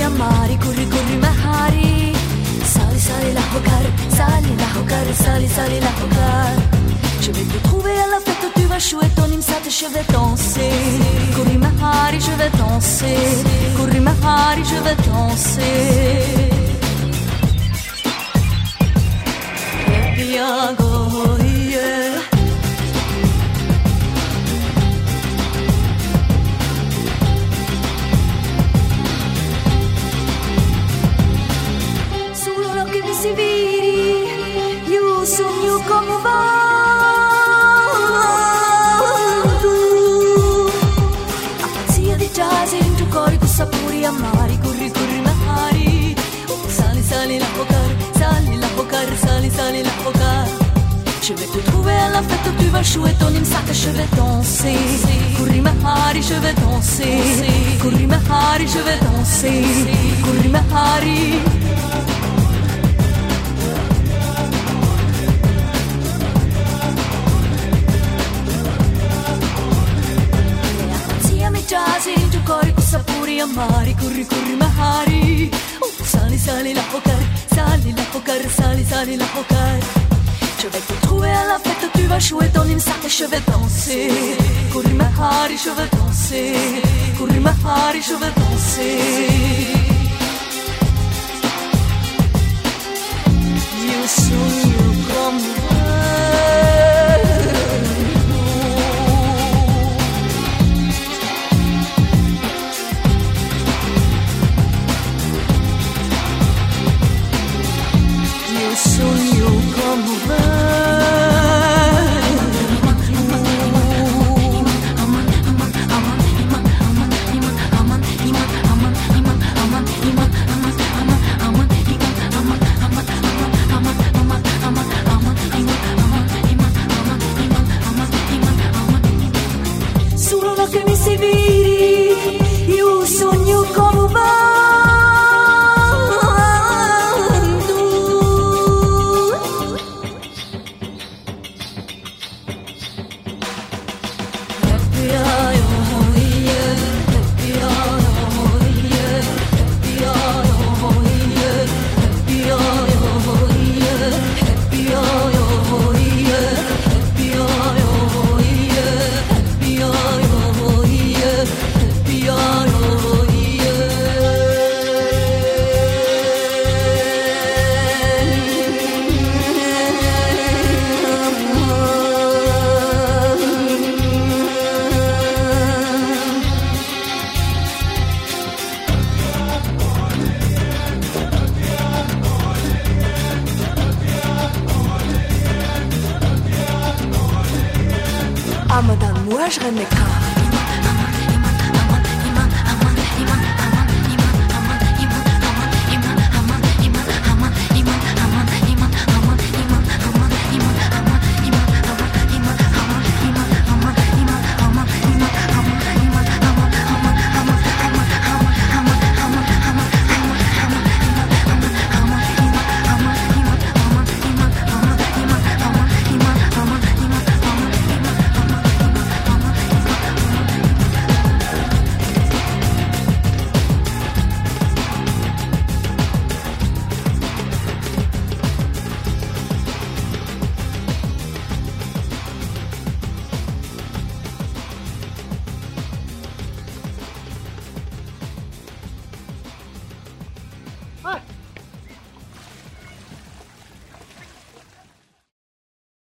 sapori amari, corri, corri, mahari. Sali, sali, la hocar, sali, la hocar, sali, sali, la hocar. Je vais te trouver à la fête, tu vas jouer ton imsat, je vais danser. Corri, mahari, je vais danser. Corri, mahari, je vais danser. Piago, yeah. Solo lo che mi si viri, io sogno come vado. A pazzia di jazz in tuo cuore con sapori amari, corri, corri, mahari. Sali, sali, la hocar, sali, la hocar, sali, sali, la hocar. Je vais te trouver à la fête, tu vas jouer ton imsak, je vais danser. Corri mahari, je vais danser. Corri mahari, je vais danser. Corri mahari. Jazz in tuo cuore con sapori amari, corri, corri, mahari. Sali, sali, la hocar, sali, la hocar, sali, sali, la hocar. Je vais te trouver à la fête, tu vas jouer ton imsak et je vais danser. Corri, mahari, je vais danser. Corri, mahari, je vais danser. Io sogno come sogno come solo lo che mi si viri, io sogno come ah madame, moi je remets quand. Ah